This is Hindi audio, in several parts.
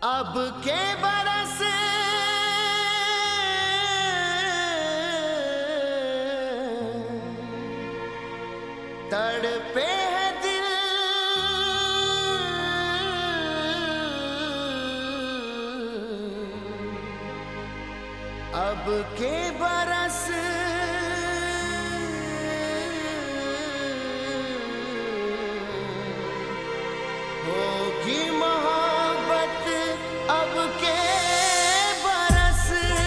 अब के बरस तड़पे है दिल, अब के बरस होगी मोहब्बत, अब के बरस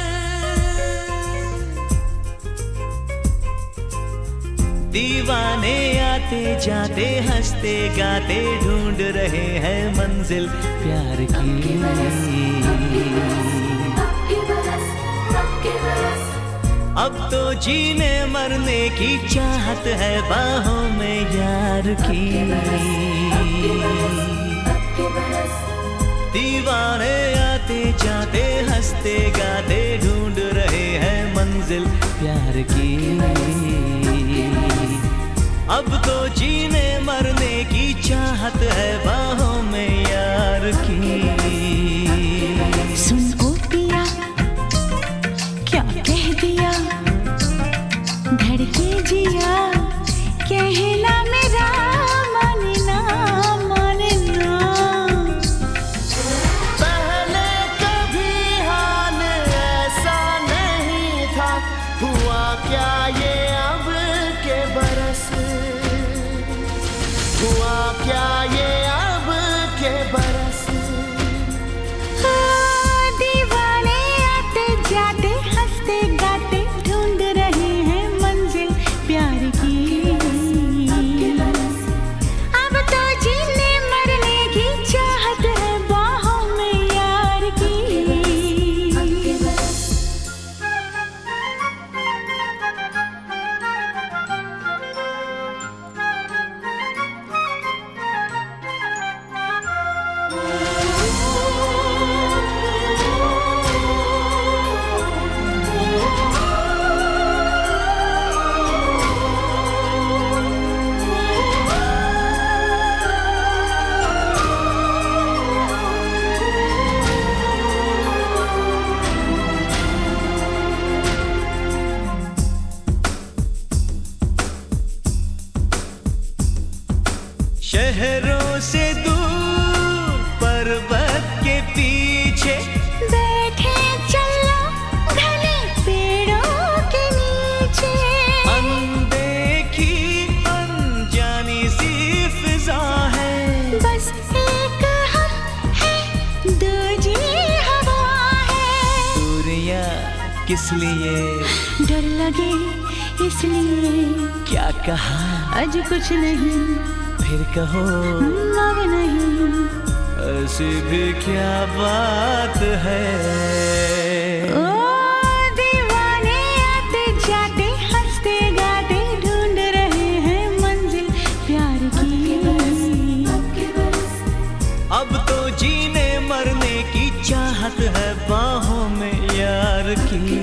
दीवाने आते जाते हंसते गाते ढूंढ रहे हैं मंजिल प्यार की। अब तो जीने मरने की चाहत है बाहों में यार की। दीवाने आते जाते हंसते गाते ढूंढ रहे हैं मंजिल प्यार की। अब तो जीने मरने की चाहत है बाहों में यार की। सुन ओ पिया क्या कह दिया, धड़के जिया कहना मेरा मानना मानना। पहले कभी हाल ऐसा नहीं था, हुआ क्या ये अब के बरस, हुआ क्या ये अब के बरस। दीवाने आते जाते हंसते गाते ढूंढ रहे हैं मंजिल प्यार की। अब तो जीने मरने की चाहत है बाहों में यार की। शहरों से दूर पर्वत के पीछे बैठे चलो घने पेड़ों के नीचे। अनदेखी अनजानी सी फिजा है, बस एक हम है दूजी हवा है। दूरियां किस लिए, डर लगे इसलिए, क्या कहा आज कुछ नहीं फिर कहो अब नहीं। ऐसी भी क्या बात है। ओ दीवाने आते जाते हंसते गाते ढूंढ रहे हैं मंजिल प्यार की। अब तो जीने मरने की चाहत है बाहों में यार की।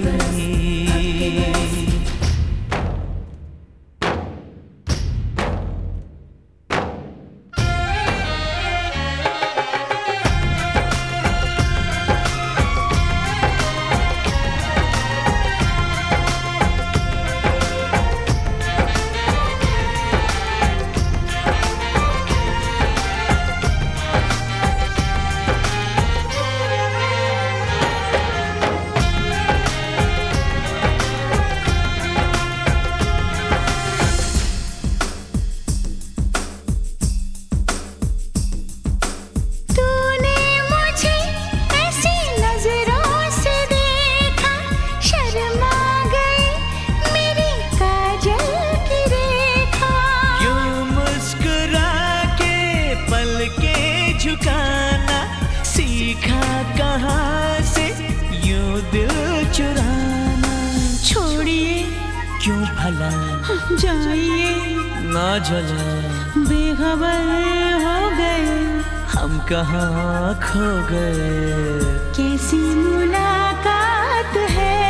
झुकाना सीखा कहाँ से यूं दिल चुराना। छोड़िए क्यों भला जाइए ना जला, बेखबर हो गए हम कहाँ खो गए। कैसी मुलाकात है।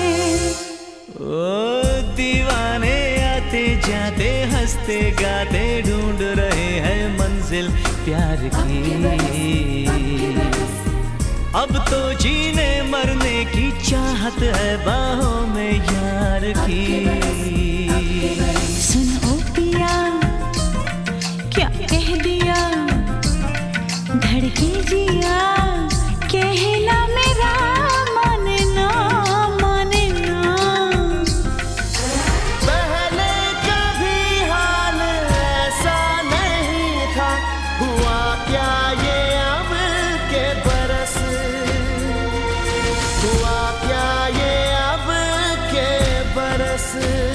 ओ दीवाने आते जाते हंसते गाते ढूंढ रहे हैं मंजिल प्यार की। अब तो जीने मरने की चाहत है बाहों में यार की। सुन ओ पिया क्या कह दिया, धड़के जिया कहना मेरा माने ना माने ना। पहले कभी हाल ऐसा नहीं था, हुआ क्या ये अब के बरस, हुआ क्या ये अब के बरस।